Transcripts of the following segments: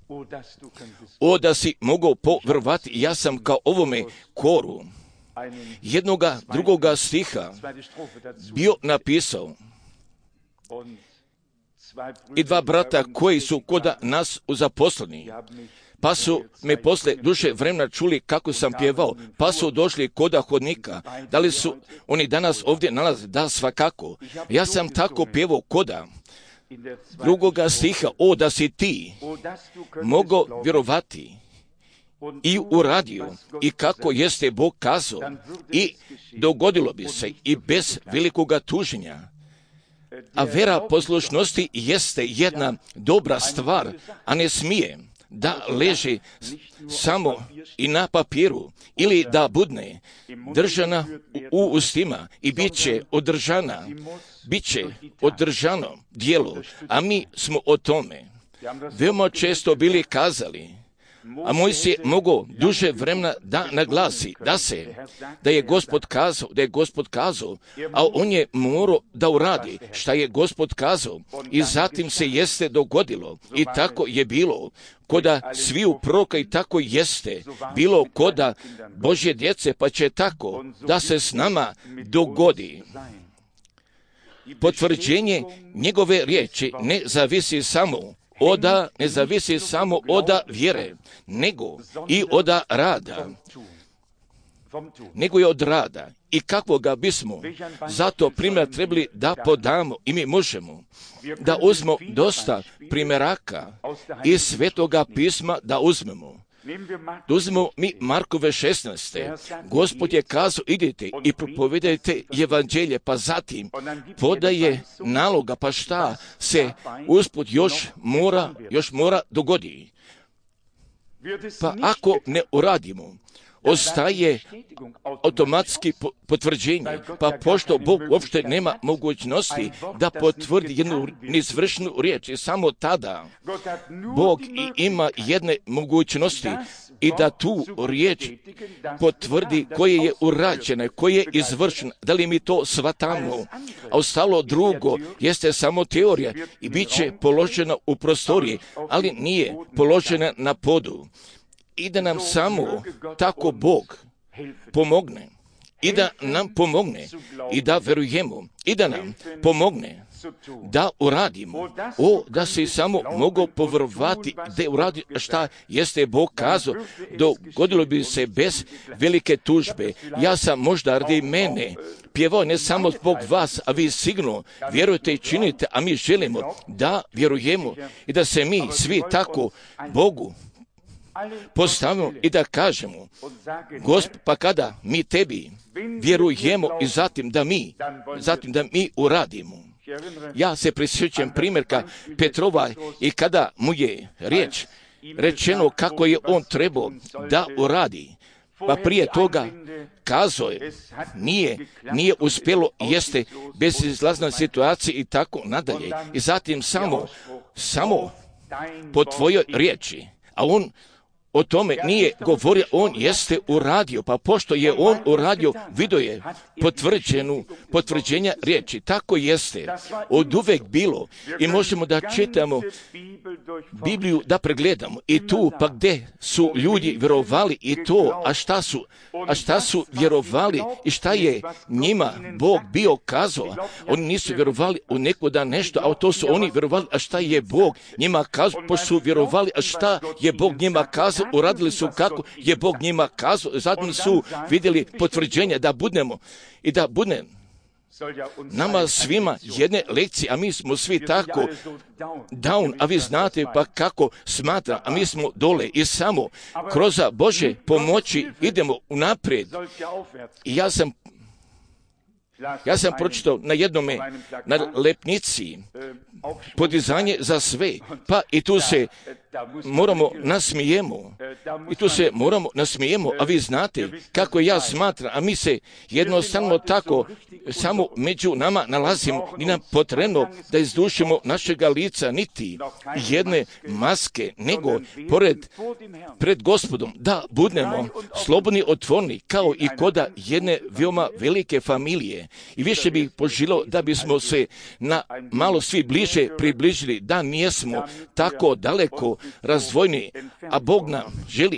O, da si mogao povjerovati, ja sam kao ovome koru jednoga drugoga stiha bio napisao i dva brata koji su kod nas zaposleni, pa su me posle duže vremena čuli kako sam pjevao, pa su došli koda hodnika. Da li su oni danas ovdje nalaze? Da, svakako. Ja sam tako pjevao koda drugoga stiha, o, da si ti mogao vjerovati i uradio i kako jeste Bog kazao i dogodilo bi se i bez velikoga tuženja. A vera poslušnosti jeste jedna dobra stvar, a ne smije da leži samo i na papiru ili da budne držana u ustima i bit će održano djelo, a mi smo o tome veoma često bili kazali, a Mojsije je mogao duže vremena da naglasi da je Gospod kazao, a on je morao da uradi šta je Gospod kazao i zatim se jeste dogodilo i tako je bilo koda sviju proroka i tako jeste bilo koda Božje djece, pa će tako da se s nama dogodi. Potvrđenje njegove riječi ne zavisi samo od vjere, nego i od rada. Nego je od rada. I kakvoga bismo zato primjer trebali da podamo i mi možemo da uzmemo dosta primjeraka iz Svetoga pisma da uzmemo. Uzmemo mi Markove 16. Gospod je kazao, idite i propovedajte evanđelje, pa zatim podaje naloga, pa šta se usput još mora dogodi. Pa ako ne uradimo, ostaje automatski potvrđenje, pa pošto Bog uopšte nema mogućnosti da potvrdi jednu neizvršnu riječ, i samo tada Bog ima jedne mogućnosti i da tu riječ potvrdi koje je urađene, koje je izvršeno. Da li mi to shvatamo? A ostalo drugo jeste samo teorija i bit će položena u prostoriji, ali nije položena na podu. I da nam samo tako Bog pomogne i da nam pomogne i da verujemo i da nam pomogne da uradimo. O, da si samo mogao povjerovati da uradi šta jeste Bog kazao, dogodilo bi se bez velike tužbe. Ja sam možda radi mene pjevao ne samo zbog vas, a vi sigurno vjerujete i činite, a mi želimo da vjerujemo i da se mi svi tako Bogu postavimo i da kažemo, Gospod, pa kada mi tebi vjerujemo i zatim da mi uradimo. Ja se prisjećam primjerka Petrova i kada mu je rečeno kako je on trebao da uradi, pa prije toga kazao je, nije uspjelo, jeste bezizlazna situacija i tako nadalje. I zatim samo po tvojoj riječi, a on o tome nije govorio, on jeste uradio, pa pošto je on uradio, vidio je potvrđenja riječi. Tako jeste od uvek bilo i možemo da čitamo Bibliju, da pregledamo i tu pa gdje su ljudi vjerovali i to, a šta su vjerovali i šta je njima Bog bio kazao. Oni nisu vjerovali u neko da nešto, a to su oni vjerovali, a šta je Bog njima kazao, pošto su vjerovali, a šta je Bog njima kazao, uradili su kako je Bog njima kazao, zatim su vidjeli potvrđenje da budemo i da bude nama svima jedne lekcije, a mi smo svi tako down, a vi znate pa kako smatra, a mi smo dole i samo kroz Bože pomoći idemo unaprijed. I ja sam pročitao na jednome, na lepnici, podizanje za sve, pa i tu se moramo nasmijemo, a vi znate kako ja smatram, a mi se jednostavno tako samo među nama nalazimo, ni nam potrebno da izdušimo našega lica niti jedne maske, nego pred Gospodom da budemo slobodni, otvoreni, kao i koda jedne veoma velike familije. tome. I više bih poželio da bismo se malo svi bliže približili, da nijesmo tako daleko razdvojni, a Bog nam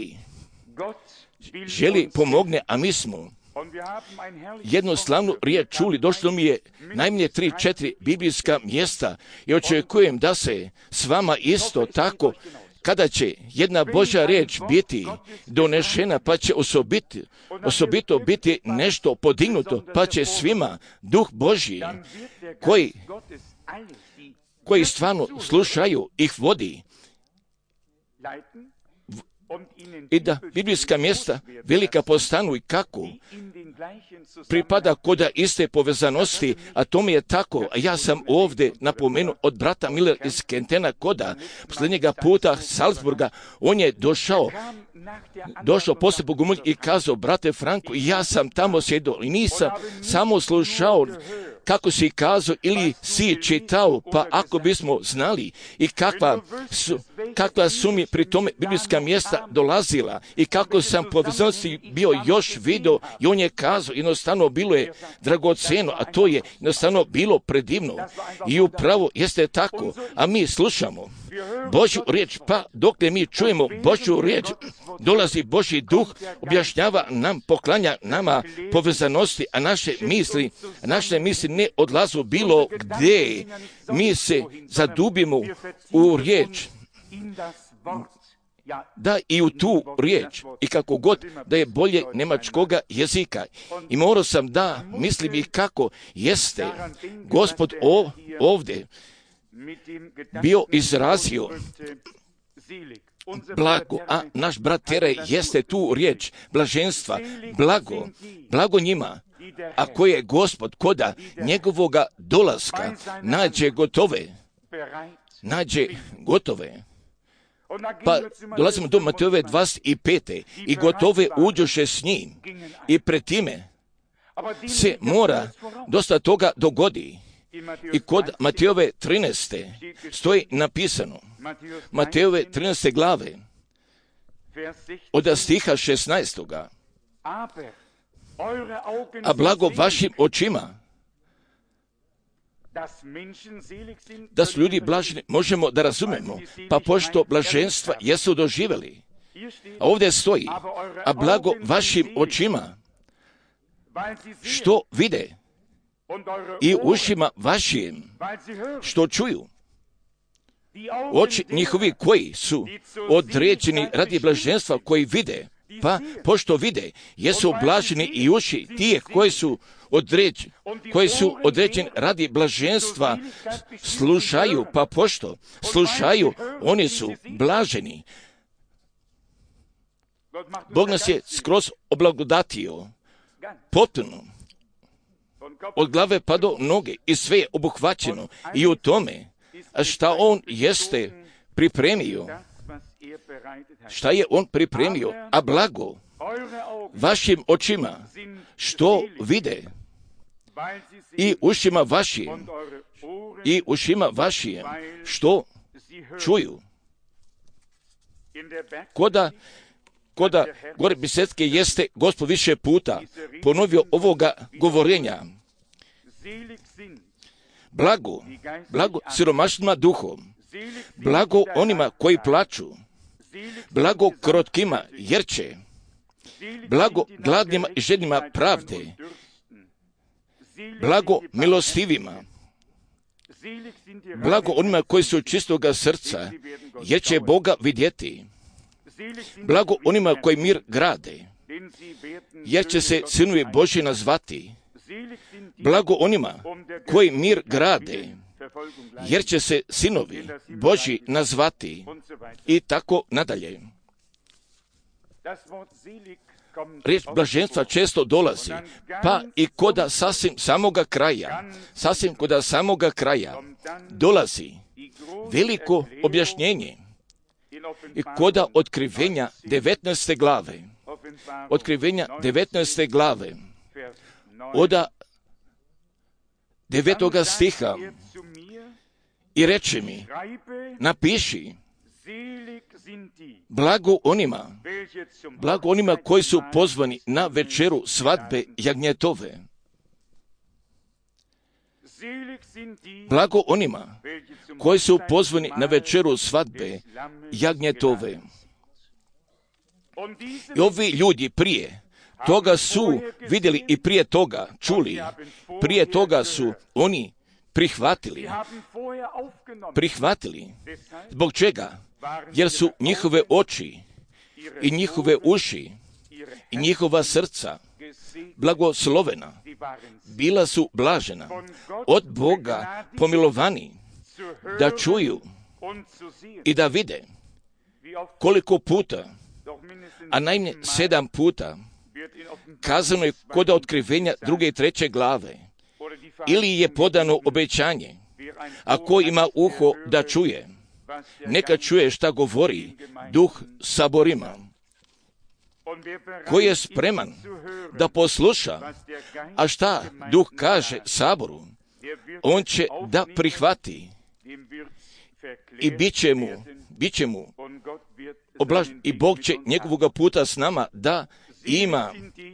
želi pomogne, a mi smo jednu slavnu riječ čuli. Došlo mi je najmanje 3-4 biblijska mjesta i očekujem da se s vama isto tako, kada će jedna Božja riječ biti donešena, pa će osobito biti nešto podignuto, pa će svima Duh Božji koji stvarno slušaju ih vodi. I da biblijska mjesta velika postanu i kako pripada kod iste povezanosti, a to mi je tako. A ja sam ovdje napomenuo od brata Miller iz Kentena koda, posljednjega puta Salzburga, on je došao poslije Bogomolja i kazao, brate Franko, ja sam tamo sjedio i nisam samo slušao kako si kazao ili si čitao, pa ako bismo znali i kakva su mi pri tome biblijska mjesta dolazila i kako sam povezanosti bio još vidio, i on je kazao, jednostavno bilo je dragoceno, a to je jednostavno bilo predivno. I upravo jeste tako, a mi slušamo Božju riječ, pa dokle mi čujemo Božju riječ, dolazi Božji duh, objašnjava nam, poklanja nama povezanosti, a naše misli ne odlazu bilo gdje. Mi se zadubimo u riječ, da i u tu riječ, i kako god da je bolje njemačkoga jezika. I morao sam da mislim i kako jeste Gospod ovdje bio izrazio blago, a naš brat Tere jeste tu riječ blaženstva, blago njima, a koje je Gospod koda njegovoga dolaska nađe gotove. Pa dolazimo do Matejove 25. I gotove uđoše s njim. I pred time se mora dosta toga dogodi. I kod Matejove 13. stoji napisano, Matejove 13. glave, od stiha 16. A blago vašim očima, da su ljudi blaženi, možemo da razumemo, pa pošto blaženstva jesu doživjeli. A ovdje stoji, a blago vašim očima, što vide, i ušima vašim, što čuju. Oči njihovi koji su određeni radi blaženstva, koji vide, pa pošto vide, jesu blaženi, i uši tih koji su određeni radi blaženstva slušaju, pa pošto slušaju, oni su blaženi. Bog nas je skroz oblagodatio, potpuno, od glave pa do noge, i sve je obuhvaćeno i u tome, a šta on jeste pripremio, šta je on pripremio, a blago vašim očima, što vide, i ušima vašim, što čuju. Koda gore Bisetke jeste Gospod više puta ponovio ovoga govorenja. Blago siromašnima duhom, blago onima koji plaču, blago krotkima jer će, blago gladnima i žednima pravde, blago milostivima, blago onima koji su čistoga srca jer će Boga vidjeti, blago onima koji mir grade jer će se sinovi Božji nazvati, blago onima koji mir grade jer će se sinovi Božji nazvati, i tako nadalje. Riječ blaženstva često dolazi, pa i koda sasvim samoga kraja dolazi veliko objašnjenje. I koda otkrivenja 19. glave, od 9. stiha, i reče mi, napiši, blago onima koji su pozvani na večeru svadbe jagnjetove. Blago onima koji su pozvani na večeru svadbe jagnjetove. I ovi ljudi prije toga su vidjeli i prije toga čuli, prije toga su oni prihvatili. Zbog čega? Jer su njihove oči i njihove uši i njihova srca blagoslovena, bila su blažena, od Boga pomilovani, da čuju i da vide. Koliko puta, a najmanje 7 puta, kazano je kod otkrivenja 2. i 3. glave, ili je podano obećanje, a ko ima uho da čuje, neka čuje šta govori Duh saborima. Ko je spreman da posluša, a šta Duh kaže saboru, on će da prihvati i bit će mu i Bog će njegovoga puta s nama da ima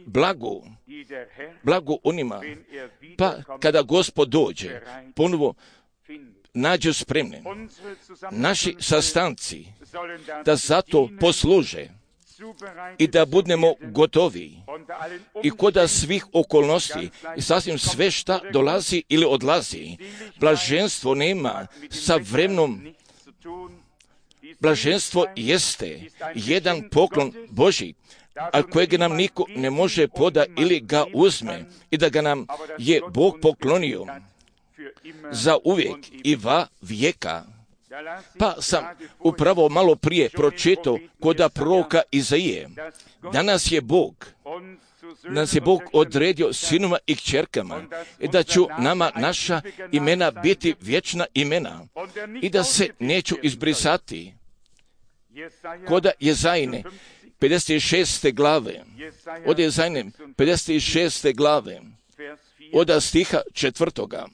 blago onima, pa kada Gospod dođe, ponovo nađu spremne. Naši sastanci da zato posluže i da budemo gotovi i koda svih okolnosti i sasvim sve šta dolazi ili odlazi. Blaženstvo nema sa vremenom. Blaženstvo jeste jedan poklon Božji, a kojeg nam niko ne može poda ili ga uzme i da ga nam je Bog poklonio za uvijek i va vijeka. Pa sam upravo malo prije pročitao koda proroka Izaije. Danas je Bog odredio sinova i kćerkama i da ću nama naša imena biti vječna imena i da se neću izbrisati. Koda Jezajine 56. glave, od Jezajine 56. glave, od stiha 4.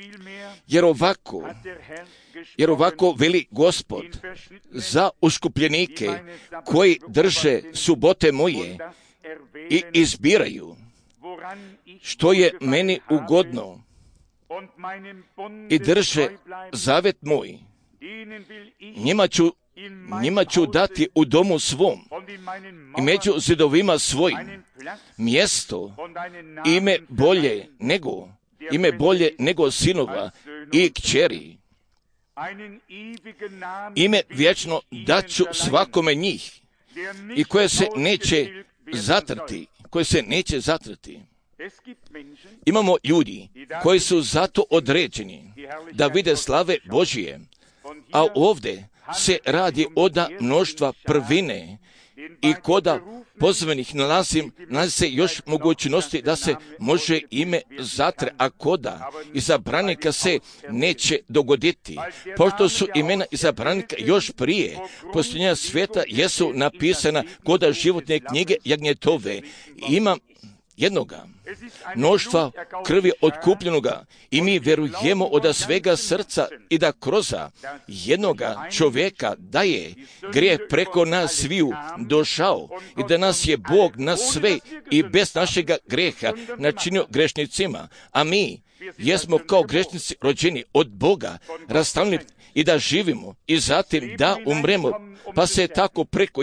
Jer ovako veli Gospod za uskupljenike koji drže subote moje i izbiraju što je meni ugodno i drže zavet moj. Njima ću dati u domu svom i među zidovima svojim mjesto, ime bolje nego sinova i kćeri. Ime vječno daću svakome njih i koje se neće zatrti. Imamo ljudi koji su zato određeni da vide slave Božije, a ovdje se radi oda mnoštva prvine i koda pozvanih nalazi se još mogućnosti da se može ime zatre, a koda izabranika se neće dogoditi. Pošto su imena izabranika još prije posljednja svijeta jesu napisana koda životne knjige jagnjetove. Ima jednoga mnoštva krvi otkupljenoga i mi vjerujemo od svega srca i da kroz jednoga čovjeka da je grijeh preko nas sviju došao i da nas je Bog na sve i bez našega grijeha načinio grešnicima, a mi jesmo kao grešnici rođeni od Boga, rastavljeni i da živimo i zatim da umremo, pa se tako preko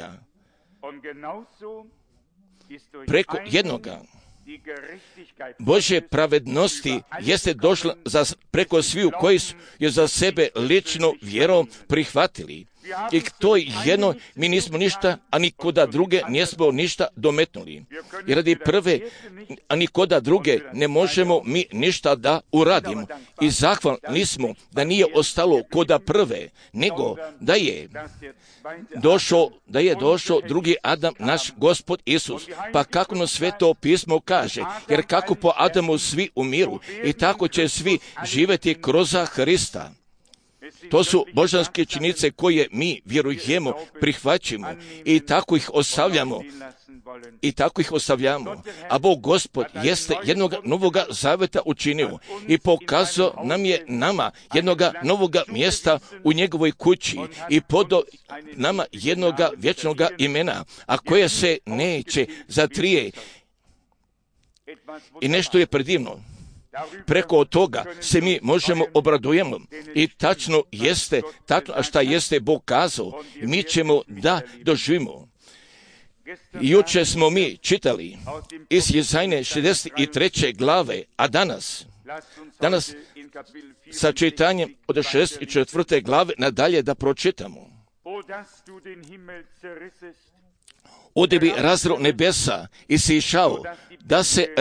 jednoga Božje pravednosti jeste došla preko sviju koji su je za sebe lično vjerom prihvatili. I to jedno mi nismo ništa, a nikoda druge nismo ništa dometnuli. I radi prve, a nikoda druge ne možemo mi ništa da uradimo. I zahvalni smo da nije ostalo koda prve, nego da je došao drugi Adam, naš Gospod Isus. Pa kako nam Sveto pismo kaže, jer kako po Adamu svi umiru i tako će svi živjeti kroz Hrista. To su božanske činjenice koje mi vjerujemo, prihvaćamo i tako ih ostavljamo. A Bog Gospod jeste jednog novoga zaveta učinio i pokazao nam je jednoga novoga mjesta u njegovoj kući i podao nama jednoga vječnoga imena, a koje se neće zatrije. I nešto je predivno. Preko toga se mi možemo obradujemo. I tačno jeste, a šta jeste Bog kazao, mi ćemo da doživimo. Juče smo mi čitali iz Jezajne 63. glave, a danas sa čitanjem od 64. glave nadalje da pročitamo. Ode bi razro nebesa i sišao da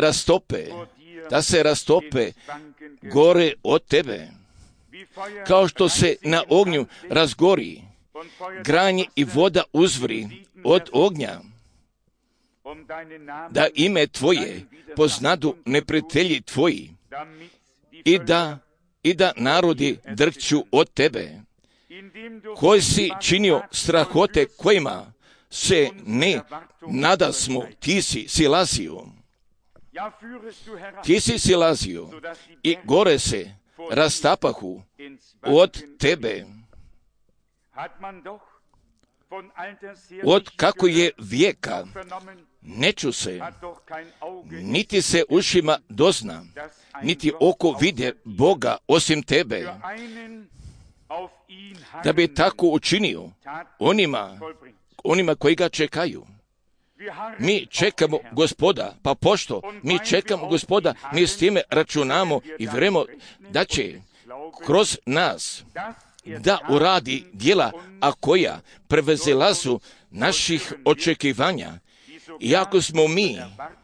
se rastope gore od tebe, kao što se na ognju razgori granje i voda uzvri od ognja, da ime tvoje poznadu neprijatelji tvoji i da narodi drhću od tebe, koji si činio strahote kojima se ne nadasmo, ti si silazio i gore se rastapahu od tebe. Od kako je vijeka ne ču se, niti se ušima dozna, niti oko vide Boga osim tebe, da bi tako učinio onima koji ga čekaju. Mi čekamo Gospoda, pa pošto mi čekamo Gospoda, mi s time računamo i vjerujemo da će kroz nas da uradi djela, a koja prevazilazu naših očekivanja. Iako smo mi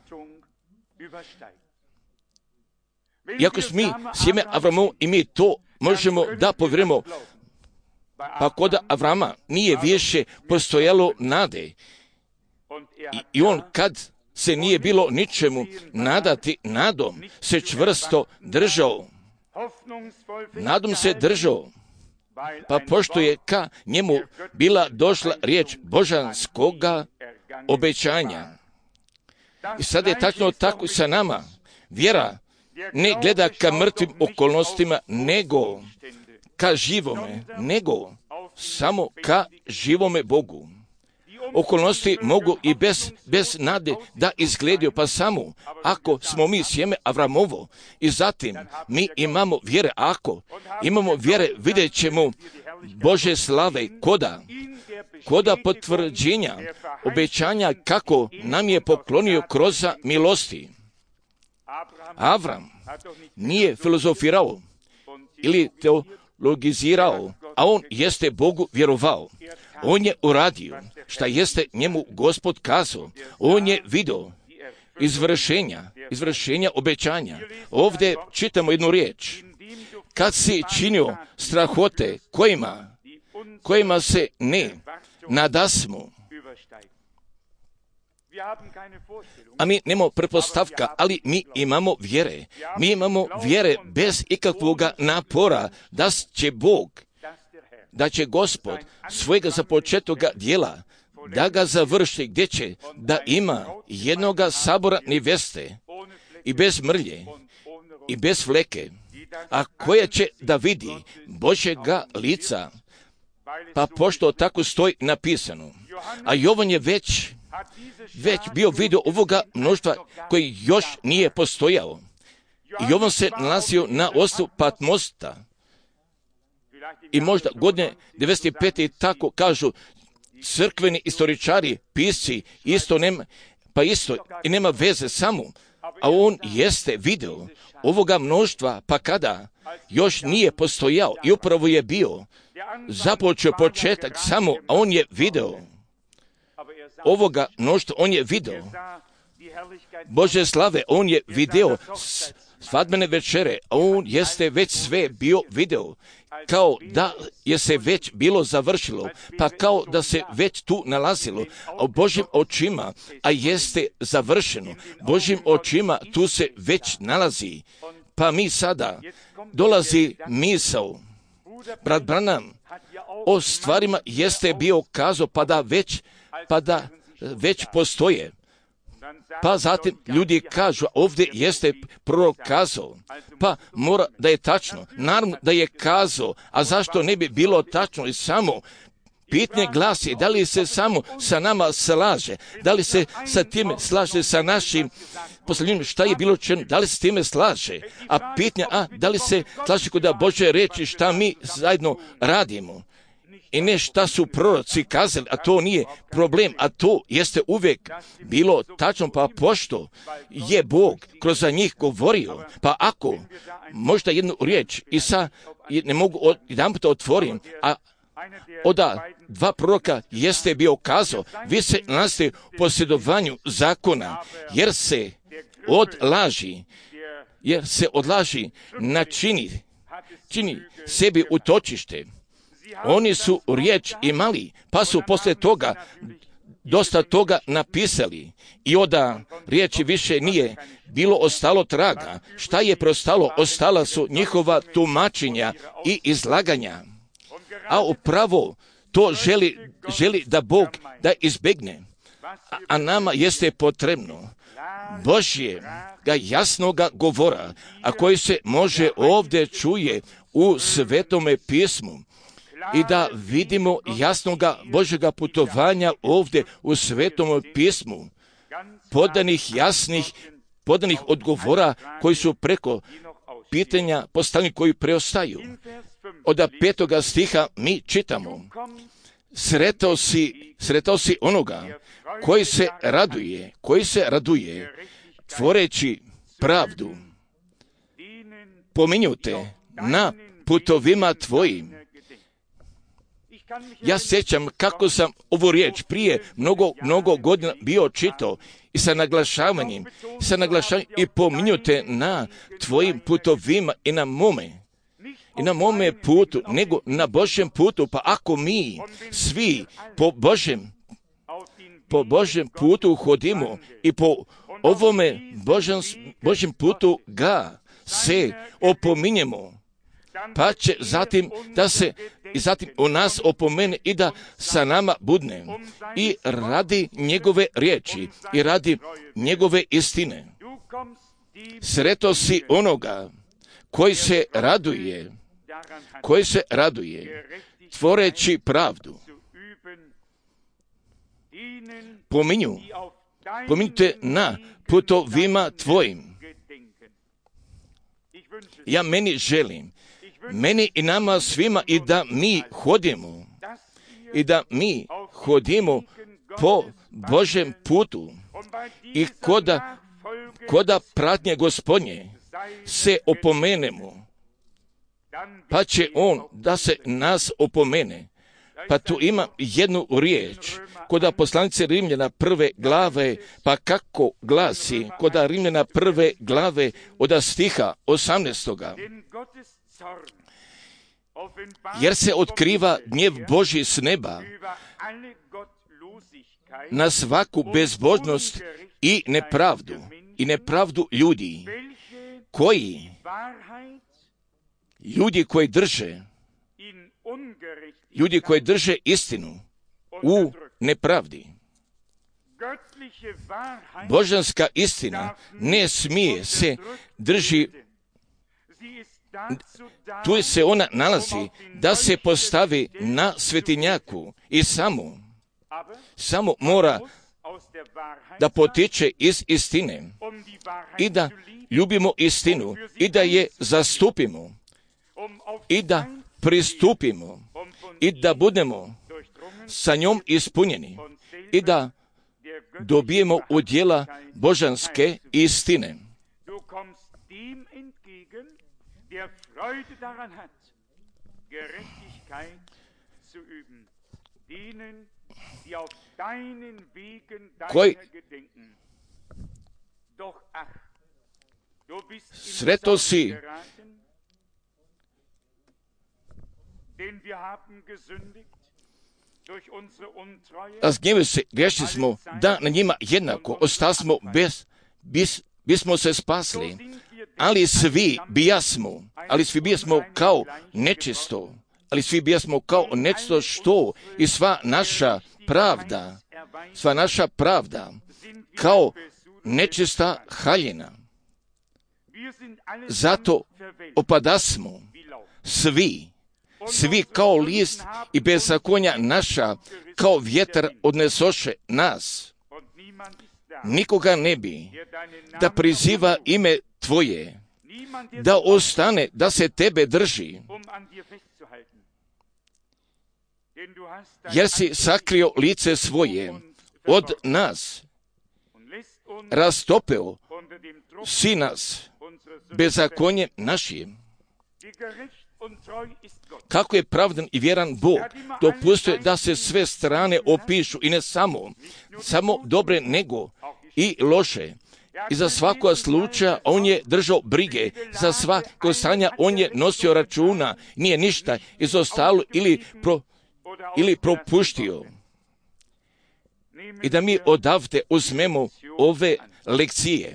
sjeme Avramovo i mi to možemo da povjerujemo, pa kod Avrama nije više postojalo nade. I on kad se nije bilo ničemu nadati, nadom se čvrsto držao. Nadom se držao, pa pošto je ka njemu bila došla riječ božanskoga obećanja. I sad je tačno tako sa nama. Vjera ne gleda ka mrtvim okolnostima, nego ka živome, nego samo ka živome Bogu. Okolnosti mogu i bez nade da izgledaju, pa samo ako smo mi sjeme Avramovo i zatim mi imamo vjere, ako imamo vjere, vidjet ćemo Bože slave koda potvrđenja obećanja kako nam je poklonio kroz milosti. Avram nije filozofirao ili teologizirao, a on jeste Bogu vjerovao. On je uradio šta jeste njemu Gospod kazao. On je vidio izvršenja obećanja. Ovdje čitamo jednu riječ. Kad si činio strahote kojima se ne nadasmo. A mi nemamo pretpostavka, ali mi imamo vjere. Mi imamo vjere bez ikakvog napora da će Gospod svojega započetoga djela, da ga završi, gdje će da ima jednoga sabora neveste i bez mrlje i bez fleke, a koja će da vidi Božjega lica, pa pošto tako stoji napisano. A Jovan je već bio vidio ovoga mnoštva koji još nije postojao. I Jovan se nalazio na ostrvu Patmosta. I možda godine 95. tako kažu crkveni istoričari, pisci, isto i nema veze samo. A on jeste video ovoga mnoštva, pa kada još nije postojao i upravo je bio započeo početak samo, a on je video ovoga mnoštva, on je video Bože slave, on je video svadbene večere, a on jeste već sve bio video, kao da je se već bilo završilo, pa kao da se već tu nalazilo, a u Božjim očima, a jeste završeno, Božjim očima tu se već nalazi, pa mi sada dolazi misao, brat Branham o stvarima jeste bio kazao, pa da već postoje. Pa zatim ljudi kažu, ovdje jeste prorok kazao, pa mora da je tačno. Naravno da je kazao, a zašto ne bi bilo tačno i samo pitanje glasi, da li se samo sa nama slaže, da li se sa time slaže sa našim poslanjem, šta je bilo čeno, da li se s time slaže, a pitanje, da li se slaže kod Božje reči šta mi zajedno radimo. I ne šta su proroci kazali, a to nije problem, a to jeste uvijek bilo tačno, pa pošto je Bog kroz njih govorio, pa ako možda jednu riječ ne mogu jedan puta otvorim, a od dva proroka jeste bio kazao, vi se nalazite u posjedovanju zakona, jer se od laži čini sebi utočište. Oni su riječ imali, pa su poslije toga dosta toga napisali i od riječi više nije bilo ostalo traga. Šta je preostalo? Ostala su njihova tumačenja i izlaganja. A upravo to želi da Bog da izbjegne. A nama jeste potrebno Božjega jasnoga govora, a koji se može ovdje čuje u Svetome pismu. I da vidimo jasnoga Božjega putovanja ovdje u Svetom pismu, podanih odgovora koji su preko pitanja postavljeni koji preostaju. Od 5. stiha mi čitamo: sretao si onoga koji se raduje, tvoreći pravdu. Pominju te na putovima tvojim. Ja sjećam kako sam ovu riječ prije mnogo godina bio čitao i sa naglašavanjem i pominjute na tvojim putovima i na mome putu, nego na Božjem putu. Pa ako mi svi po Božjem putu hodimo i po ovome Božjem putu ga se opominjemo, pa će zatim u nas opomene i da sa nama budne i radi njegove riječi i radi njegove istine. Sretao si onoga koji se tvoreći pravdu. Pominjute na putovima tvojim. Ja meni i nama svima i da mi hodimo po Božjem putu i koda pratnje Gospodnje se opomenemo, pa će on da se nas opomene. Pa tu ima jednu riječ koda poslanice Rimljana 1. glave, pa kako glasi koda Rimljana 1. glave od stiha 18. Jer se otkriva gnjev Božji s neba na svaku bezbožnost i nepravdu ljudi koji drže istinu u nepravdi. Božanska istina ne smije se drži, tu se ona nalazi da se postavi na svetinjaku i samo mora da potiče iz istine i da ljubimo istinu i da je zastupimo i da pristupimo i da budemo sa njom ispunjeni i da dobijemo udjela božanske istine. Sretao si griješili smo da na njima jednako ostasmo bismo se spasli, ali svi bijasmo kao nečisto, što i sva naša pravda kao nečista haljina. Zato opadasmo svi svi kao list i bezakonja naša, kao vjetar odnesoše nas. Nikoga ne bi da priziva ime Tvoje, da ostane, da se Tebe drži, jer si sakrio lice svoje od nas, rastopeo si nas bezakonjem našim. Kako je pravdan i vjeran Bog, dopustuje da se sve strane opišu i ne samo dobre, nego i loše. I za svakog slučaja on je držao brige, za svako stanja on je nosio računa, nije ništa izostalo ili propuštio. I da mi odavde uzmemo ove lekcije.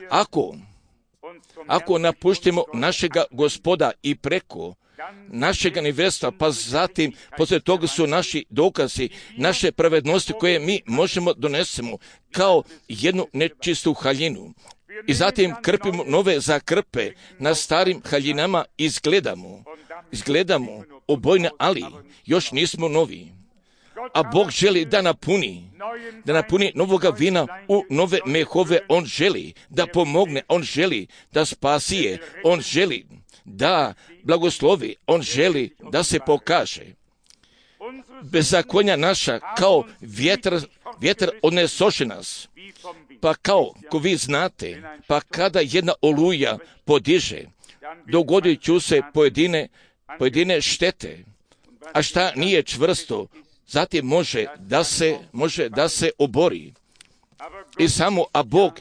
Ako napuštimo našega Gospoda i preko našega nevesta, pa zatim poslije toga su naši dokazi, naše pravednosti koje mi možemo donesemo kao jednu nečistu haljinu. I zatim krpimo nove zakrpe na starim haljinama i izgledamo obojne, ali još nismo novi. A Bog želi da napuni novoga vina u nove mehove. On želi da pomogne, on želi da spasije, on želi da blagoslovi, on želi da se pokaže. Bezakonja naša kao vjetar odnesoše nas. Pa kao, ko vi znate, pa kada jedna oluja podiže, dogodit će se pojedine štete. A šta nije čvrsto, zatim može da se obori. I samo, a Bog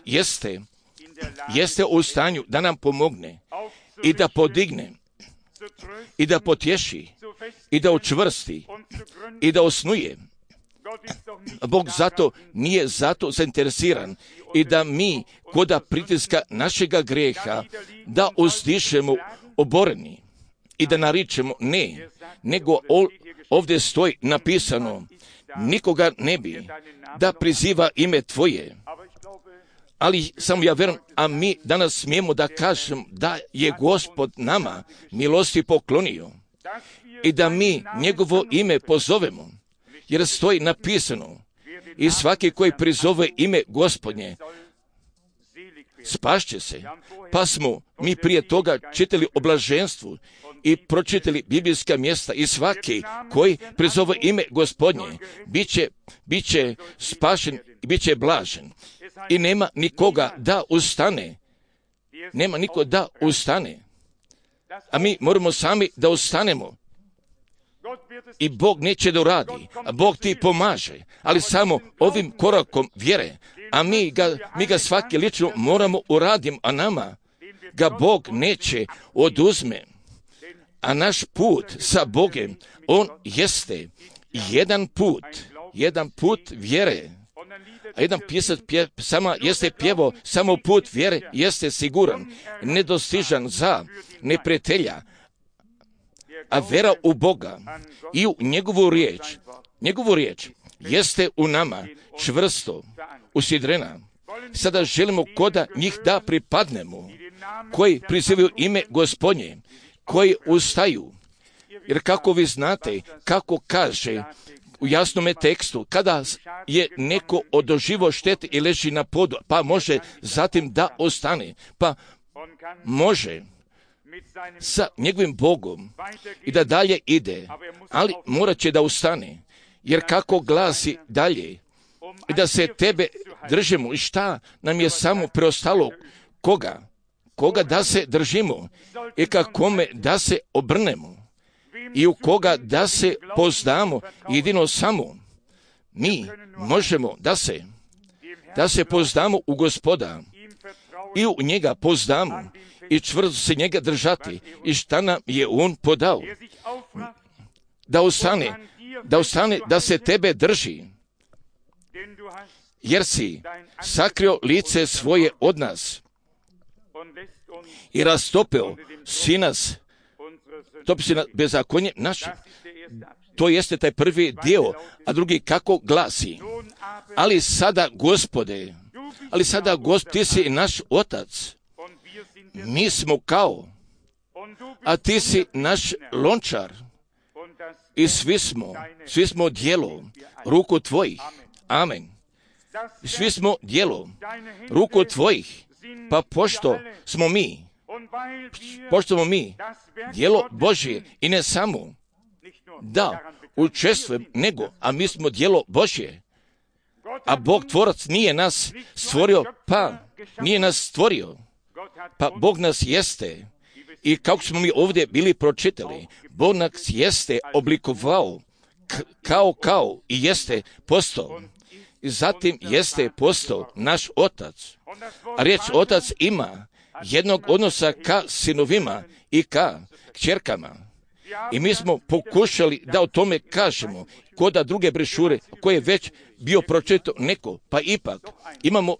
jeste u stanju da nam pomogne i da podigne i da potješi i da učvrsti i da osnuje. Bog nije zato zainteresiran i da mi koda pritiska našega grijeha da uzdišemo oboreni i da naričemo ne, nego ovdje stoji napisano, nikoga ne bi da priziva ime Tvoje. Ali samo ja vjerujem, a mi danas smijemo da kažem da je Gospod nama milosti poklonio i da mi njegovo ime pozovemo, jer stoji napisano, i svaki koji prizove ime Gospodnje spašće se. Pa smo mi prije toga čitali o blaženstvu i pročitali biblijska mjesta, i svaki koji prizove ime Gospodnje bit će spašen i bit će blažen. I nema nikoga da ustane. Nema niko da ustane. A mi moramo sami da ustanemo. I Bog neće da uradi, a Bog ti pomaže, ali samo ovim korakom vjere, a mi ga svaki lično moramo uraditi, a nama ga Bog neće oduzme. A naš put sa Bogem, on jeste jedan put vjere. A jedan pisac jeste pjevo, samo put vjere jeste siguran, nedostižan za neprijatelja, a vera u Boga i u njegovu riječ jeste u nama čvrsto usidrena. Sada želimo koda njih da pripadnemo, koji prizivaju ime Gospodnje, koji ustaju. Jer kako vi znate, kako kaže u jasnome tekstu, kada je neko odoživo štete i leži na podu, pa može zatim da ostane, pa može sa njegovim Bogom i da dalje ide, ali morat će da ustane, jer kako glasi dalje, i da se tebe držimo, i šta nam je samo preostalo, koga da se držimo i kakome da se obrnemo i u koga da se pozdamo, jedino samo mi možemo da se pozdamo u Gospoda i u njega pozdamo i čvrsto se njega držati, i šta nam je on podao, da ostane, da se tebe drži, jer si sakrio lice svoje od nas i rastopeo si nas, topi si nas bezakonje naše. To jeste taj prvi dio, a drugi kako glasi, ali sada Gospode, ti si naš otac, mi smo kao, a ti si naš lončar, i svi smo djelo ruku tvojih. Amen. Svi smo djelo ruku tvojih, pa pošto smo mi djelo Božje i ne samo da učestvujem, nego, a mi smo djelo Božje, a Bog tvorac nije nas stvorio, pa Bog nas jeste. I kako smo mi ovdje bili pročitali, Bog nas jeste oblikovao kao i jeste postao. I zatim jeste postao naš otac. A riječ otac ima jednog odnosa ka sinovima i ka kćerkama. I mi smo pokušali da o tome kažemo kod druge brešure koje je već bio pročitao neko, pa ipak imamo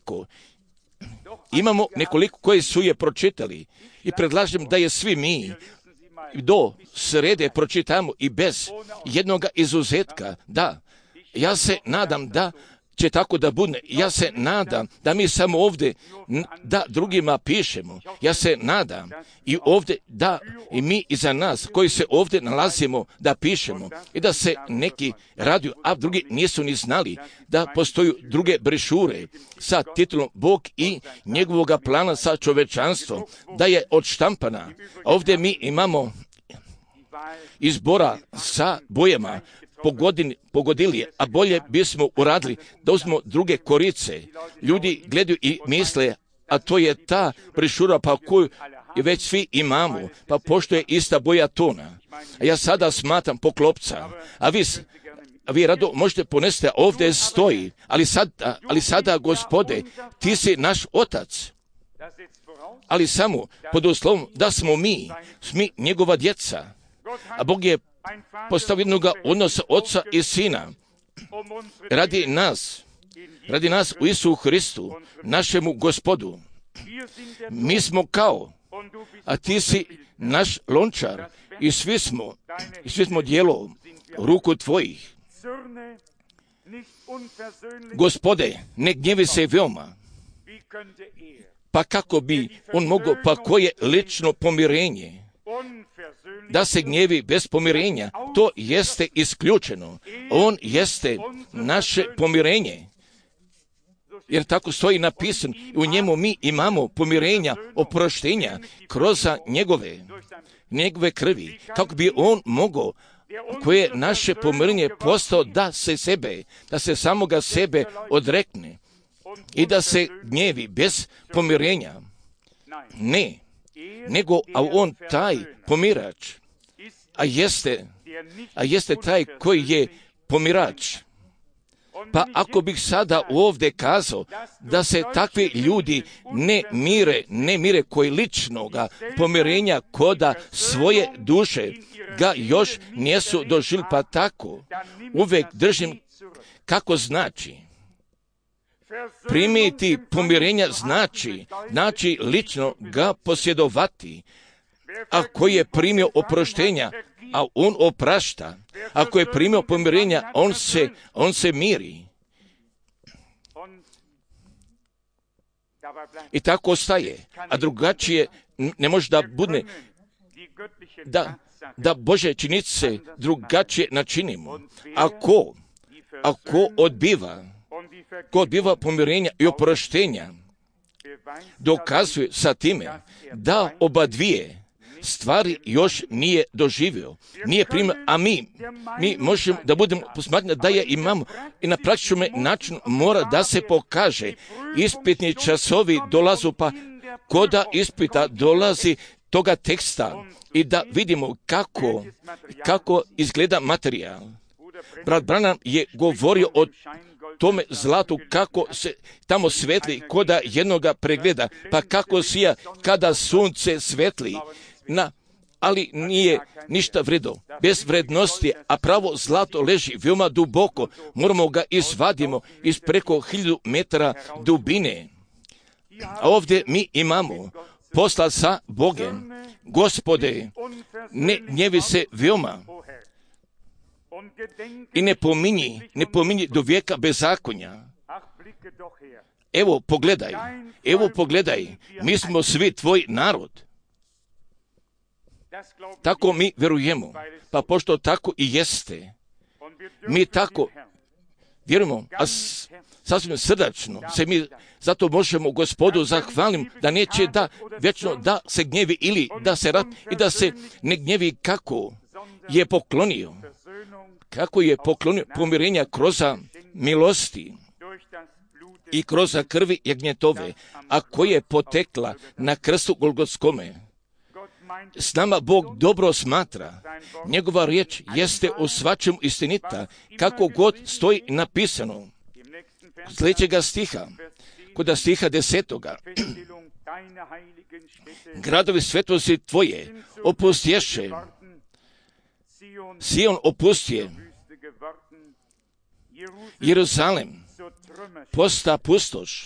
nekoliko koji su je pročitali i predlažem da je svi mi do srede pročitamo i bez jednoga izuzetka. Da, ja se nadam da će tako da bude. Ja se nadam da mi samo ovdje da drugima pišemo. Ja se nadam i ovdje da i mi iza nas koji se ovdje nalazimo da pišemo i da se neki radio, a drugi nisu ni znali da postoju druge brešure sa titulom Bog i njegovoga plana sa čovečanstvom, da je odštampana. Ovdje mi imamo izbora sa bojama pogodili, a bolje bismo uradili da uzmemo druge korice. Ljudi gledaju i misle, a to je ta brešura pa koju već svi imamo, pa pošto je ista boja tona. A ja sada smatram poklopca, a vi rado možete ponesti, ovdje stoji, ali sada, Gospode, ti si naš otac. Ali samo pod uslovom da smo mi njegova djeca. A Bog je postavio jednog odnosa oca i sina radi nas u Isusu Hristu, našemu Gospodu. Mi smo kao, a ti si naš lončar i svi smo djelo ruku tvojih. Gospode, ne gnjevi se veoma. Pa kako bi on mogao, pa koje lično pomirenje? Da se gnjevi bez pomirenja, to jeste isključeno. On jeste naše pomirenje. Jer tako stoji napisano, u njemu mi imamo pomirenja, oproštenja kroz njegove krvi. Kako bi on mogao, koje naše pomirenje postao da se samoga sebe odrekne i da se gnjevi bez pomirenja. Ne, nego a on taj pomirač, a jeste taj koji je pomirač. Pa ako bih sada ovdje kazao da se takvi ljudi ne mire koji ličnoga pomirenja koda svoje duše ga još nisu doživjeli, pa tako uvijek držim kako znači. Primiti pomirenja znači lično ga posjedovati. Ako je primio oproštenja, a on oprašta. Ako je primio pomirenja, on se miri. I tako ostaje. A drugačije ne može da bude da Božje činjice drugačije načinimo. Ako odbiva pomirenja i oproštenja, dokazuje sa time da oba dvije stvari još nije doživio, nije primio, a mi možemo da budemo posmatrani da je imamo i na praktičnom načinu mora da se pokaže. Ispitni časovi dolazu, pa koda ispita dolazi toga teksta i da vidimo kako izgleda materijal. Brat Branham je govorio o tome zlatu kako se tamo svetli koda jednoga pregleda, pa kako sija kada sunce svetli, ali nije ništa vredo, bez vrednosti, a pravo zlato leži veoma duboko, moramo ga izvadimo iz preko 1000 metara dubine. A ovdje mi imamo posla sa Bogem. Gospode, ne gnjevi se veoma i ne pominji do vijeka bezakonja. Evo pogledaj, mi smo svi tvoj narod. Tako mi vjerujemo, pa pošto tako i jeste, mi tako vjerujemo, a sasvim srdačno se mi zato možemo Gospodu zahvalim da neće da vječno da se gnjevi ili da se i da se ne gnjevi kako je poklonio pomirenja kroz milosti i kroz krvi jagnjetove, a koje je potekla na krstu Golgotskome. S nama Bog dobro smatra. Njegova riječ jeste u svačemu istinita, kako god stoji napisano. Sljedećega stiha, kod stiha 10. Gradovi svetosti tvoje opustješe, Sion opustije, Jeruzalem posta pustoš,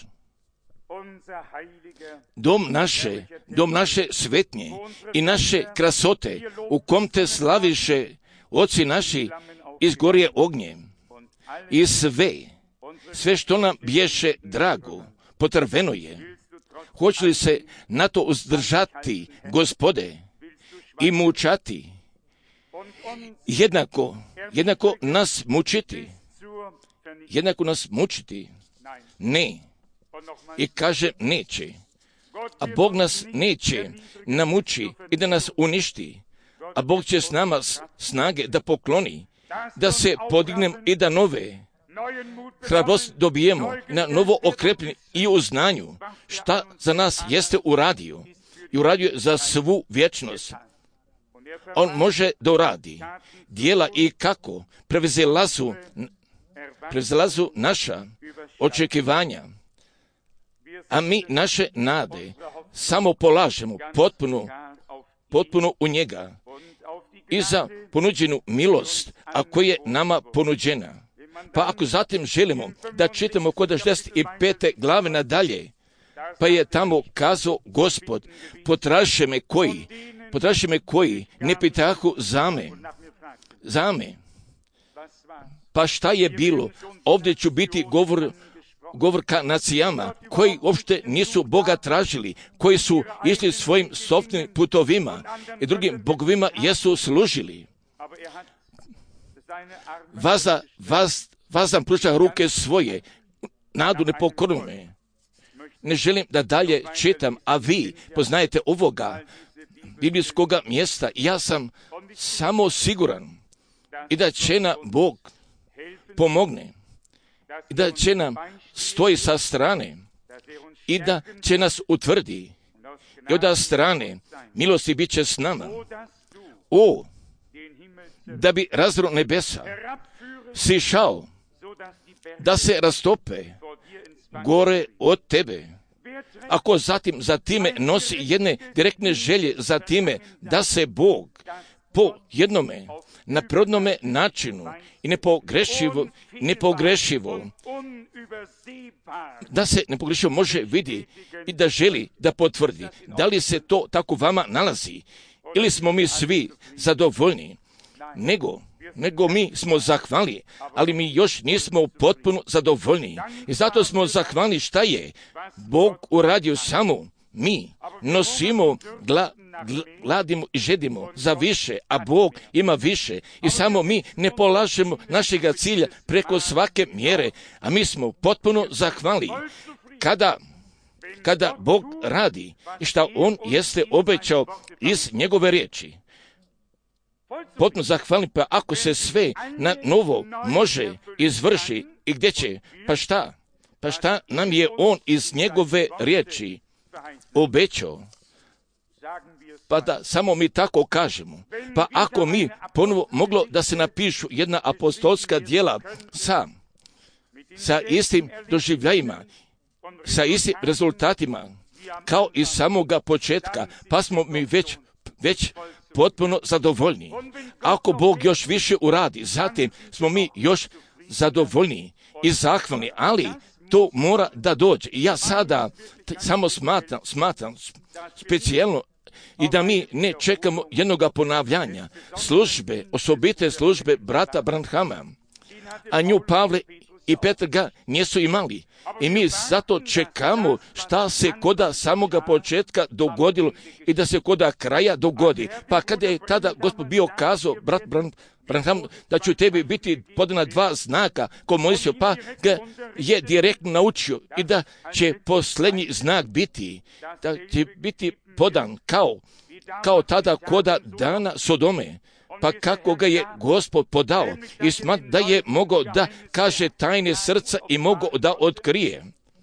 dom naše svetnje i naše krasote, u kom te slaviše oci naši, izgorje ognjem. I sve što nam bješe drago, potrveno je. Hoće li se na to uzdržati, Gospode, i mučati? Jednako nas mučiti. Ne. I kaže neće. A Bog nas neće namuči i da nas uništi. A Bog će s nama snage da pokloni, da se podignem i da nove hrabrost dobijemo, na novo okrepljenje i u znanju šta za nas jeste uradio. I uradio za svu vječnost. On može da uradi dijela i kako prevazilazu naša očekivanja. A mi naše nade samo polažemo potpuno u njega i za ponuđenu milost, a koja je nama ponuđena. Pa ako zatim želimo da čitamo kod 65. glave nadalje, pa je tamo kazao Gospod, potraže me koji ne pitahu zame. Pa šta je bilo? Ovdje ću biti govor ka nacijama koji uopšte nisu Boga tražili, koji su išli svojim sopstvenim putovima i drugim bogovima jesu služili. Vas nam pruža ruke svoje, nadu nepokorne. Ne želim da dalje čitam, a vi poznajete ovoga biblijskoga mjesta. Ja sam samo siguran i da će nam Bog pomogne i da će nam stoji sa strane i da će nas utvrdi i od strane milosti bit će s nama. Da bi razro nebesa sišao, da se rastope gore od tebe. Ako zatim za time nosi jedne direktne želje za time da se Bog po jednome na prirodnome načinu i nepogrešivo da se nepogrešivo može vidi i da želi da potvrdi. Da li se to tako vama nalazi ili smo mi svi zadovoljni? Nego mi smo zahvalni, ali mi još nismo potpuno zadovoljni. I zato smo zahvalni šta je Bog uradio samo. Mi nosimo, gladimo i žedimo za više, a Bog ima više. I samo mi ne polažemo našega cilja preko svake mjere, a mi smo potpuno zahvalni. Kada Bog radi i šta On jeste obećao iz njegove riječi. Potpuno zahvalni, pa ako se sve na novo može izvrši i gdje će, pa šta nam je On iz njegove riječi obećao? Pa da samo mi tako kažemo. Pa ako mi ponovo moglo da se napišu jedna apostolska djela sa istim doživljajima, sa istim rezultatima, kao i samoga početka, pa smo mi već potpuno zadovoljni. Ako Bog još više uradi, zatim smo mi još zadovoljni i zahvalni, ali to mora da dođe. I ja sada samo smatram specijalno i da mi ne čekamo jednoga ponavljanja osobite službe brata Branhama, a nju Pavle i Petar ga nisu imali. I mi zato čekamo šta se koda samoga početka dogodilo i da se koda kraja dogodi. Pa kada je tada Gospod bio kazao, brat Branham, da ću tebi biti podana 2 znaka ko Mojsiju, pa ga je direktno naučio i da će posljednji znak biti, da će biti podan kao tada koda dana Sodome. Pa kako ga je Gospod podao i da je mogao da kaže tajne srca i mogao da otkrije.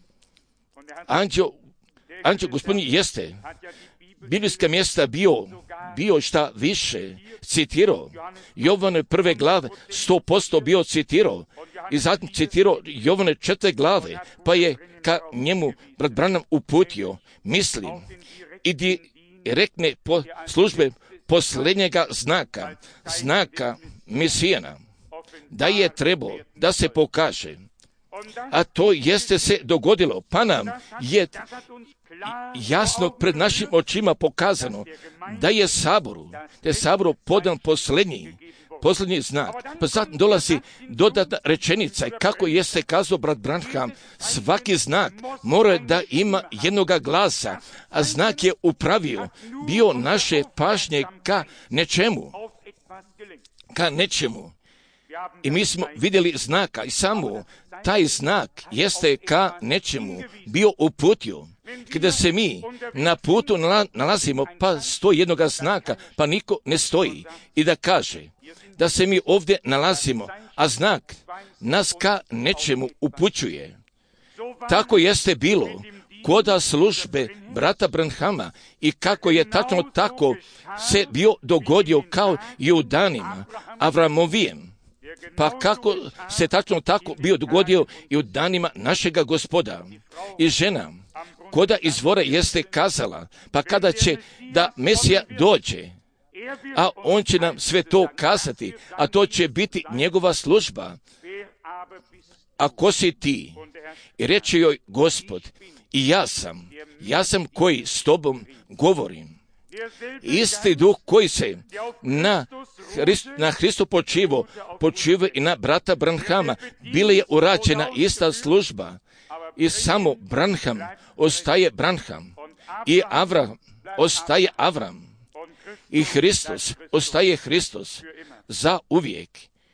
Anđeo Gospodin jeste biblijska mjesta bio šta više citirao. Jovane 1. glave 100% bio citirao i zatim citirao Jovane 4. glave, pa je ka njemu brat Branham uputio, mislim, idi rekne po službe posljednjega znaka Mesijana, da je trebao da se pokaže. A to jeste se dogodilo, pa nam je jasno pred našim očima pokazano da je Saboru podan posljednji znak. Pa zatim dolazi dodatna rečenica, kako jeste kazao brat Branham, svaki znak mora da ima jednoga glasa, a znak je upravio, bio naše pažnje ka nečemu. I mi smo vidjeli znaka i samo taj znak jeste ka nečemu bio uputio. Kada se mi na putu nalazimo, pa stoji jednoga znaka, pa niko ne stoji. I da kaže da se mi ovdje nalazimo, a znak nas ka nečemu upućuje. Tako jeste bilo koda službe brata Branhama i kako je tačno tako se bio dogodio kao i u danima Avramovijem. Pa kako se tačno tako bio dogodio i u danima našega Gospoda. I žena koda izvora jeste kazala, pa kada će da Mesija dođe, a on će nam sve to kazati, a to će biti njegova služba. A ko si ti? I reče joj Gospod, i ja sam koji s tobom govorim. Isti duh koji se na Hristu počivo i na brata Branhama, bila je urađena ista služba. I samo Branham ostaje Branham i Avram ostaje Avram i Hristos ostaje Hristos za uvijek.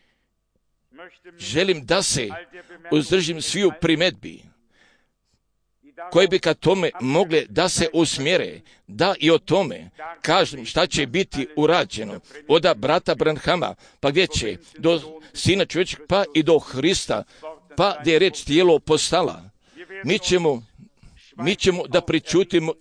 Želim da se uzdržim sviju primedbi koje bi ka tome mogle da se usmjere, da i o tome kažem šta će biti urađeno od brata Branhama, pa gdje će do Sina čovječeg, pa i do Hrista, pa gdje je reč tijelo postala. Mi ćemo da pričutimo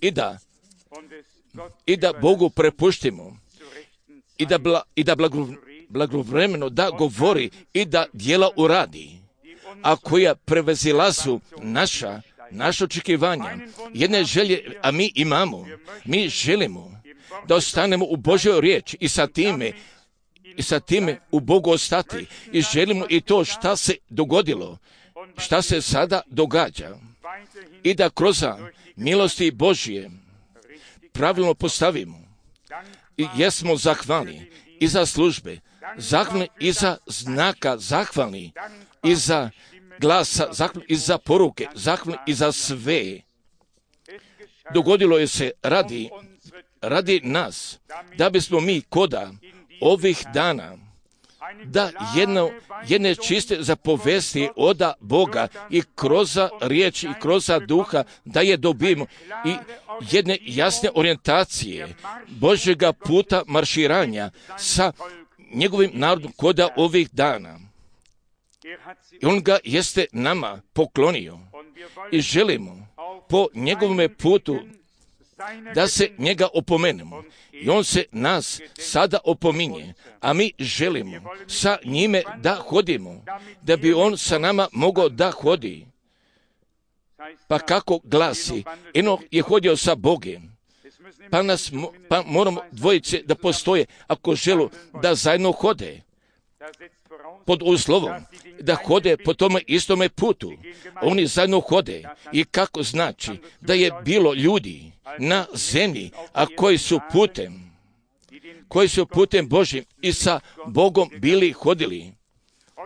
i da Bogu prepuštimo i da blagovremeno da govori i da djela uradi, a koja prevazilazu naša očekivanja, jedne želje, a mi želimo da ostanemo u Božjoj riječi i sa time u Bogu ostati. I želimo i to šta se dogodilo, šta se sada događa. I da kroz milosti Božje pravilno postavimo. I jesmo zahvalni i za službe, zahvalni i za znaka, zahvalni i za glasa, zahvalni i za poruke, zahvalni i za sve. Dogodilo je se radi nas, da bismo mi koda ovih dana da jedne čiste zapovesti od Boga i kroz riječ i kroz duha da je dobijemo i jedne jasne orijentacije Božjega puta marširanja sa njegovim narodom koda ovih dana. I on ga jeste nama poklonio i želimo po njegovome putu da se njega opomenemo. I on se nas sada opominje, a mi želimo sa njime da hodimo, da bi on sa nama mogao da hodi. Pa kako glasi, Enoh je hodio sa Bogom, pa moramo dvojice da postoje ako želu da zajedno hode. Pod uslovom da hode po tome istome putu. Oni zajedno hode. I kako znači da je bilo ljudi na zemlji, a koji su putem Božjim i sa Bogom bili hodili.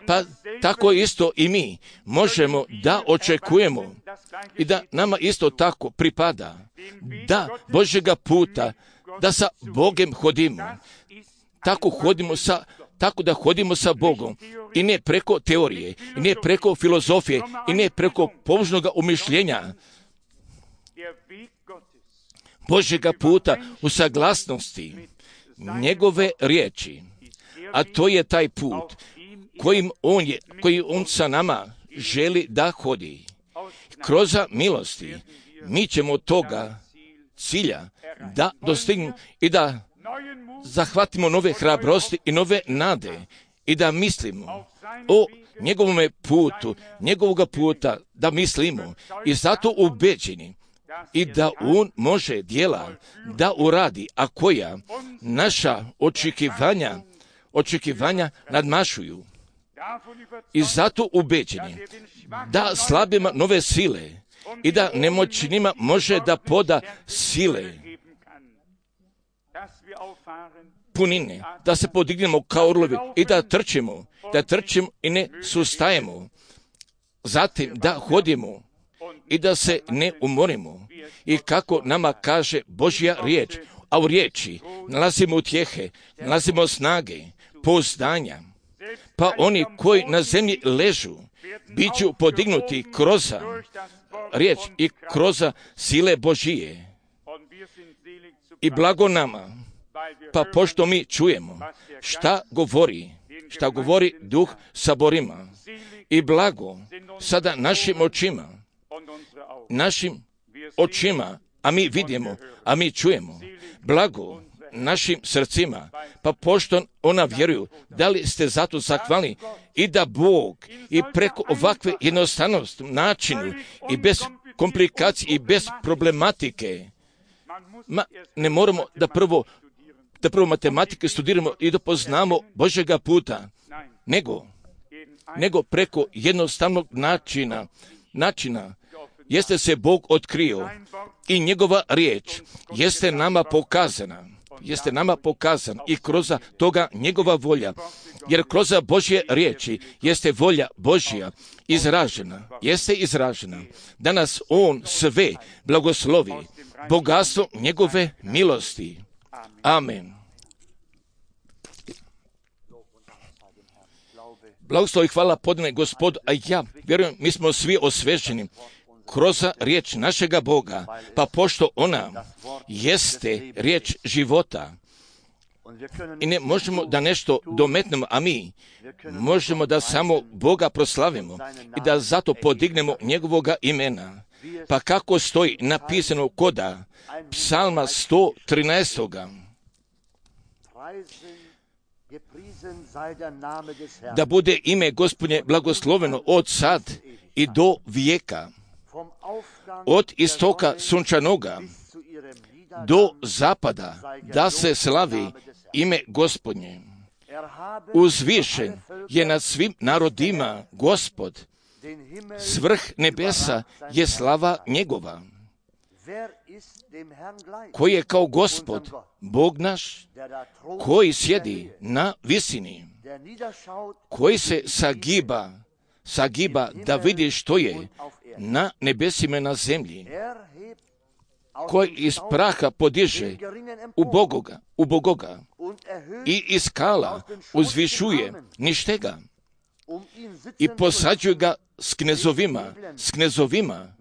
Pa tako isto i mi možemo da očekujemo i da nama isto tako pripada da Božjega puta, da sa Bogom hodimo. Tako da hodimo sa Bogom i ne preko teorije, i ne preko filozofije, i ne preko površnog umišljenja Božjega puta u saglasnosti njegove riječi. A to je taj put koji on sa nama želi da hodi. Kroz milosti mi ćemo toga cilja da dostignemo i da zahvatimo nove hrabrosti i nove nade i da mislimo o njegovoga puta da mislimo i zato ubeđeni i da on može djela da uradi, a koja naša očekivanja nadmašuju. I zato ubeđeni da slabima nove sile i da nemoćnima može da poda sile punine, da se podignemo kao orlovi i da trčimo i ne sustajemo. Zatim da hodimo i da se ne umorimo. I kako nama kaže Božja riječ, a u riječi nalazimo utjehe, nalazimo snage, pouzdanja. Pa oni koji na zemlji ležu, bit će podignuti kroz riječ i kroz sile Božije. I blago nama, pa pošto mi čujemo šta govori Duh saborima. I blago sada našim očima, a mi vidimo, a mi čujemo. Blago našim srcima, pa pošto ona vjeruju, da li ste zato zahvalni i da Bog i preko ovakve jednostavnosti načinu i bez komplikacije i bez problematike, ne moramo da prvo matematike studiramo i da poznamo Božjega puta, nego preko jednostavnog načina jeste se Bog otkrio i njegova riječ jeste nama pokazana i kroz toga njegova volja, jer kroz Božje riječi jeste volja Božja izražena. Da nas on sve blagoslovi, bogatstvo njegove milosti. Amen. Blagoslov i hvala podane Gospodu, a ja vjerujem mi smo svi osveženi kroz riječ našega Boga, pa pošto ona jeste riječ života i ne možemo da nešto dometnemo, a mi možemo da samo Boga proslavimo i da zato podignemo njegovoga imena. Pa kako stoji napisano koda Psalma 113. Da bude ime Gospodnje blagosloveno od sad i do vijeka, od istoka sunčanoga do zapada, da se slavi ime Gospodnje. Uzvišen je nad svim narodima Gospod, svrh nebesa je slava njegova. Koji je kao Gospod, Bog naš, koji sjedi na visini, koji se sagiba da vidi što je na nebesima na zemlji, koji iz praha podiže u Bogoga i iz skala uzvišuje ništega i posađuje ga s knezovima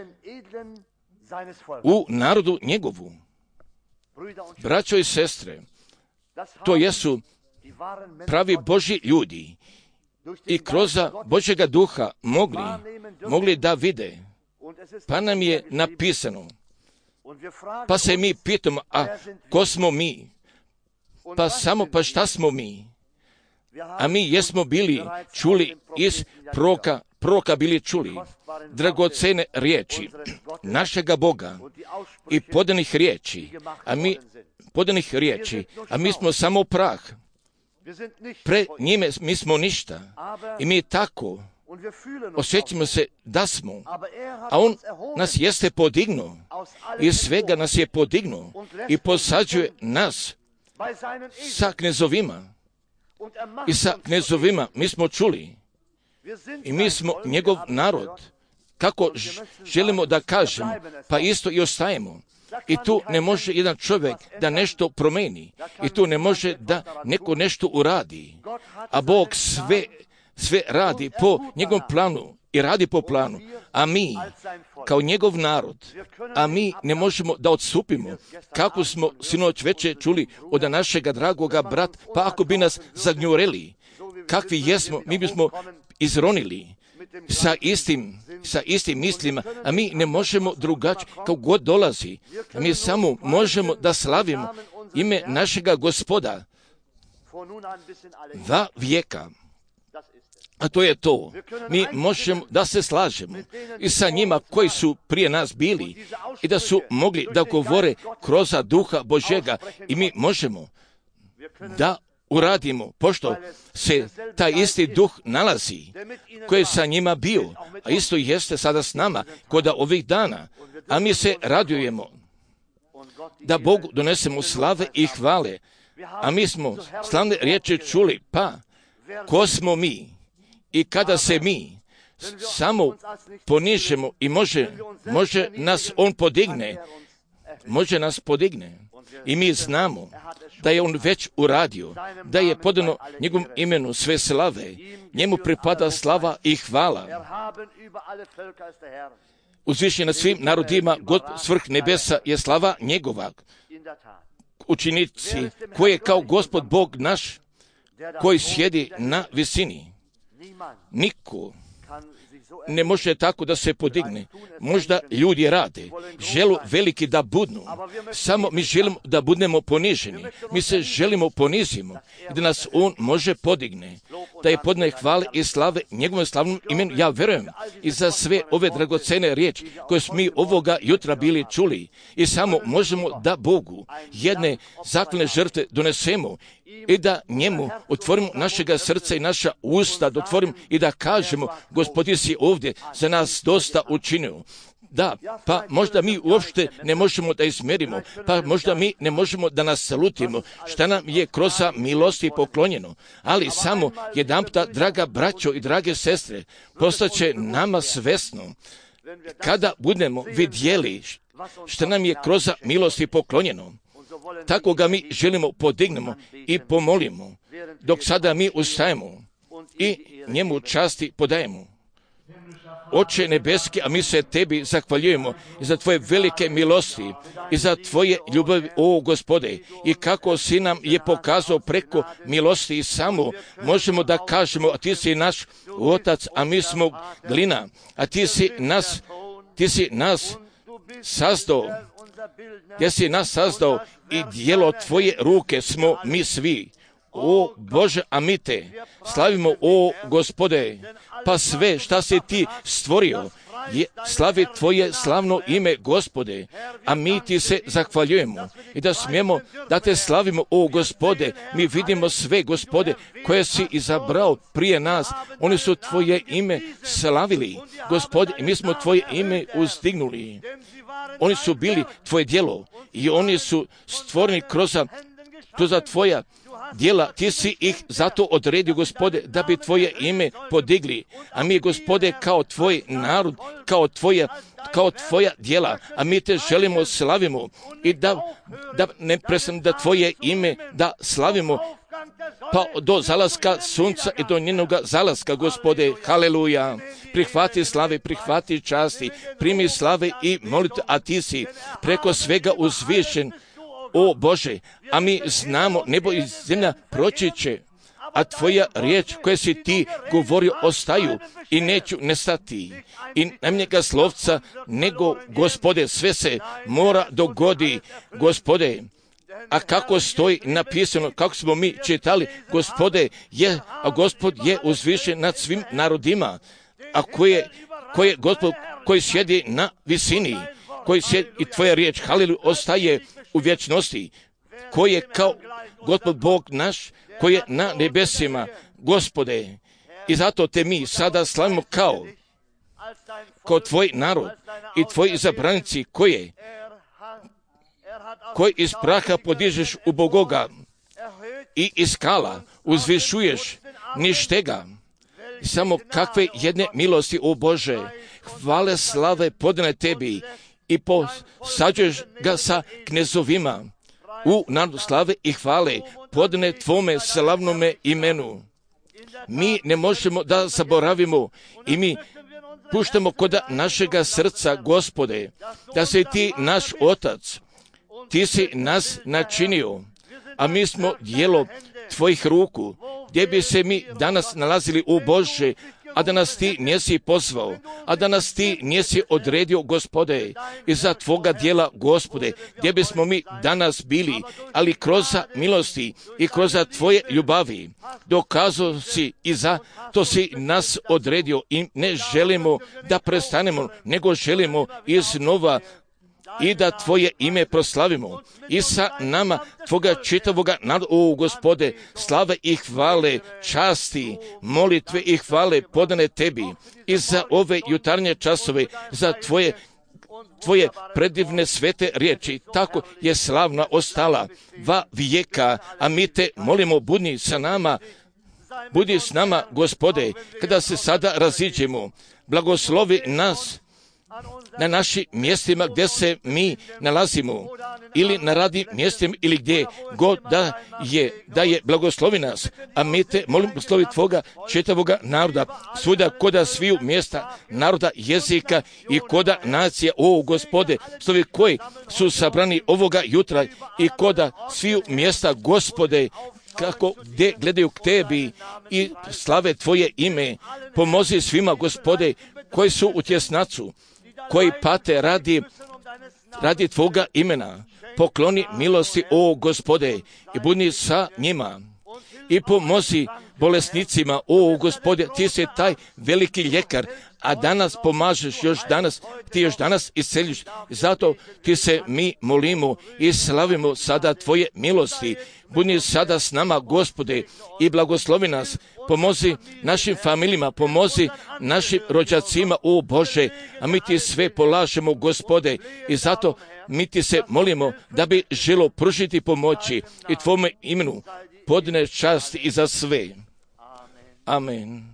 u narodu njegovu. Braćo i sestre, to jesu pravi Božji ljudi i kroz Božjega duha mogli da vide. Pa nam je napisano, pa se mi pitamo, a ko smo mi? Pa šta smo mi? A mi jesmo bili čuli iz proroka bili čuli dragocene riječi našega Boga i podanih riječi, a mi smo samo prah. Pre njime mi smo ništa i mi tako osjećamo se da smo, a on nas jeste podignuo, iz svega nas je podignuo i posađuje nas sa knezovima i sa knezovima. Mi smo čuli i mi smo njegov narod. Kako želimo da kažemo, pa isto i ostajemo. I tu ne može jedan čovjek da nešto promeni. I tu ne može da neko nešto uradi. A Bog sve radi po njegovom planu i radi po planu. A mi, kao njegov narod, a mi ne možemo da odstupimo. Kako smo sinoć večer čuli od našega dragoga brata, pa ako bi nas zagnjureli, kakvi jesmo, mi bismo izronili sa istim mislima, a mi ne možemo drugačije, kao god dolazi. A mi samo možemo da slavimo ime našega Gospoda va vijeka. A to je to. Mi možemo da se slažemo i sa njima koji su prije nas bili i da su mogli da govore kroz duha Božjega i mi možemo da uradimo, pošto se taj isti duh nalazi koji je sa njima bio, a isto jeste sada s nama kod ovih dana, a mi se radujemo da Bogu donesemo slave i hvale, a mi smo slavne riječi čuli, pa ko smo mi i kada se mi samo ponižemo i može nas on podigne, može nas podigne i mi znamo da je on već uradio, da je podano njegovom imenu sve slave, njemu pripada slava i hvala. Uzvišen nad svim narodima, God svrh nebesa je slava njegova. Učinici koji je kao Gospod Bog naš, koji sjedi na visini. Niko ne može tako da se podigne. Možda ljudi rade, želu veliki da budnu, samo mi želimo da budemo poniženi. Mi se želimo ponizimo i da nas on može podigne, da je podne hvale i slave njegovom slavnom imenu. Ja verujem i za sve ove dragocene riječi koje smo mi ovoga jutra bili čuli i samo možemo da Bogu jedne zaklane žrtve donesemo i da njemu otvorimo našega srca i naša usta, da otvorimo i da kažemo, Gospodin si ovdje za nas dosta učinio. Da, pa možda mi uopšte ne možemo da izmerimo, pa možda mi ne možemo da nas salutimo, šta nam je kroz milosti poklonjeno, ali samo jedanputa, draga braćo i drage sestre, postaće nama svesno, kada budemo vidjeli šta nam je kroz milosti poklonjeno. Tako ga mi želimo podignemo i pomolimo, dok sada mi ustajemo i njemu časti podajemo. Oče nebeski, a mi se tebi zahvaljujemo i za tvoje velike milosti i za tvoje ljubavi, o Gospode, i kako si nam je pokazao preko milosti i samo možemo da kažemo, a ti si naš otac, a mi smo glina, a ti si nas sazdao, i djelo tvoje ruke smo mi svi. O Bože, a mi te slavimo, o Gospode, pa sve šta si ti stvorio slavi tvoje slavno ime, Gospode, a mi ti se zahvaljujemo i da smijemo da te slavimo, o Gospode. Mi vidimo sve, Gospode, koje si izabrao prije nas, oni su tvoje ime slavili, Gospode, i mi smo tvoje ime uzdignuli. Oni su bili tvoje djelo i oni su stvoreni kroz tvoja djela. Ti si ih zato odredio, Gospode, da bi tvoje ime podigli. A mi, Gospode, kao tvoj narod, kao tvoja djela, a mi te želimo slavimo i da ne prestanemo da tvoje ime da slavimo pa do zalaska sunca i do njenoga zalaska, Gospode. Haleluja. Prihvati slave, prihvati časti, primi slave i molite, a ti si preko svega uzvišen, o Bože, a mi znamo, nebo i zemlja proći će, a tvoja riječ koje si ti govorio ostaju i neću nestati. I najmnjega slovca nego, Gospode, sve se mora dogodi, Gospode. A kako stoji napisano, kako smo mi čitali, Gospode je, a Gospod je uzvišen nad svim narodima, a ko je Gospod koji sjedi na visini, koji sjedi, i tvoja riječ, haleluja, ostaje u vječnosti, koji je kao Gospod Bog naš, koji je na nebesima, Gospode. I zato te mi sada slavimo kao tvoj narod i tvoji izabranici koji iz praha podižeš u Bogoga i iz skala uzvišuješ ništega. Samo kakve jedne milosti, o Bože, hvale slave podane tebi i posađuješ ga sa knezovima u narodu slave i hvale podane tvome slavnome imenu. Mi ne možemo da zaboravimo i mi puštamo kod našega srca, Gospode, da si ti naš Otac, ti si nas načinio, a mi smo djelo tvojih ruku, gdje bi se mi danas nalazili, u Bože, a da nas ti nisi pozvao, a da nas ti nisi odredio, Gospode, i za tvoga djela, Gospode, gdje bismo mi danas bili, ali kroz milosti i kroz tvoje ljubavi dokazao si i za to si nas odredio i ne želimo da prestanemo, nego želimo iznova i da tvoje ime proslavimo i sa nama tvoga čitavoga naroda, o Gospode, slave i hvale, časti, molitve i hvale podane tebi i za ove jutarnje časove, za tvoje predivne svete riječi. Tako je slavna ostala va vijeka, a mi te molimo, budi sa nama, budi s nama, Gospode, kada se sada raziđemo, blagoslovi nas na našim mjestima gdje se mi nalazimo, ili na radnim mjestima, ili gdje god da je blagoslovi nas, a mi te molim, blagoslovi tvoga čitavoga naroda, svuda koda sviju mjesta, naroda, jezika i koda nacija, o Gospode, slovi koji su sabrani ovoga jutra i koda sviju mjesta, Gospode, kako gdje gledaju k tebi i slave tvoje ime, pomozi svima, Gospode, koji su u tjesnacu, koji pate radi tvoga imena, pokloni milosti, o Gospode, i budi sa njima i pomozi bolesnicima, o Gospode, ti si taj veliki ljekar, a danas pomažeš, ti još danas isceljiš, zato ti se mi molimo i slavimo sada tvoje milosti. Budi sada s nama, Gospode, i blagoslovi nas, pomozi našim familijama, pomozi našim rođacima, o Bože, a mi ti sve polažemo, Gospode, i zato mi ti se molimo da bi želo pružiti pomoći i tvome imenu podne časti i za sve. Amen.